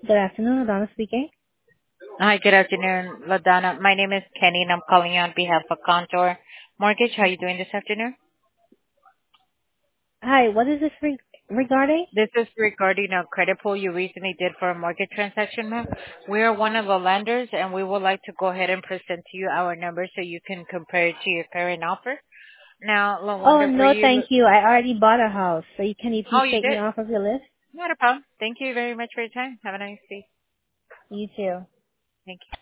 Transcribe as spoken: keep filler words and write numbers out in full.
Good afternoon, Donna speaking. Hi, good afternoon, LaDonna. My name is Kenny, and I'm calling you on behalf of Contour Mortgage. How are you doing this afternoon? Hi, what is this re- regarding? This is regarding a credit pull you recently did for a mortgage transaction, ma'am. We are one of the lenders, and we would like to go ahead and present to you our numbers so you can compare it to your current offer. Now, Oh, LaWanda, were no, you... thank you. I already bought a house. So you, can you please Oh, you take me did? off of your list? Not a problem. Thank you very much for your time. Have a nice day. You too. Thank you.